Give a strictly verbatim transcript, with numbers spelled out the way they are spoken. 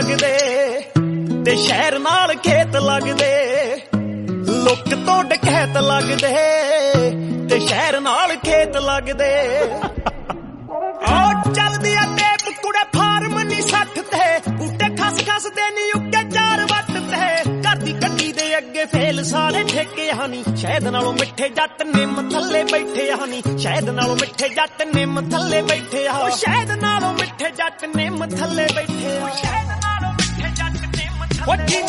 ਲੱਗਦੇ ਤੇ ਸ਼ਹਿਰ ਨਾਲ ਖੇਤ ਲੱਗਦੇ ਲੁੱਕ ਤੋਂ ਡਕੈਤ ਲੱਗਦੇ ਤੇ ਸ਼ਹਿਰ ਨਾਲ ਖੇਤ ਲੱਗਦੇ ਉਹ ਚੱਲਦੀ ਆ ਟੇਪ ਕੁੜੇ ਫਾਰਮ ਨੀ ਸੱਠ ਤੇ ਬੂਟੇ ਖਸ ਖਸ ਦੇ ਨੀ ਉੱਕੇ ਚਾਰ ਵੱਟ ਤੇ ਘਰ ਦੀ ਗੱਡੀ ਦੇ ਅੱਗੇ ਫੇਲ ਸਾਰੇ ਠੇਕੇ ਹਾਨੀ ਸ਼ਹਿਦ ਨਾਲੋਂ ਮਿੱਠੇ ਜੱਟ ਨਿੰਮ ਥੱਲੇ ਬੈਠੇ ਹਾਨੀ ਸ਼ਹਿਦ ਨਾਲੋਂ ਮਿੱਠੇ ਜੱਟ ਨਿੰਮ ਥੱਲੇ ਬੈਠੇ ਆ ਸ਼ਹਿਦ ਨਾਲੋਂ ਮਿੱਠੇ ਜੱਟ ਨਿੰਮ ਥੱਲੇ ਬੈਠੇ ਆ ਸ਼ਹਿਦ ਨਾਲੋਂ ਮਿੱਠੇ ਜੱਟ ਨਿੰਮ ਥੱਲੇ